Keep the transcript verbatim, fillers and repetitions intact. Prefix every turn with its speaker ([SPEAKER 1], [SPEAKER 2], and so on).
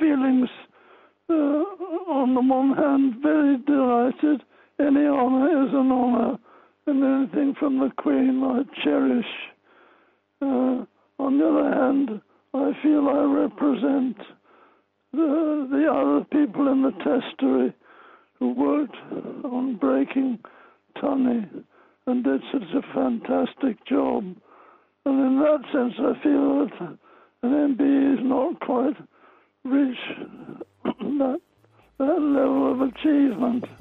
[SPEAKER 1] feelings. Uh, on the one hand, very delighted. Any honour is an honour, and anything from the Queen I cherish. Uh, on the other hand, I feel I represent the, the other people in the testary who worked on breaking Tunny and did such a fantastic job. And in that sense, I feel that an M B E is not quite reached that, that level of achievement.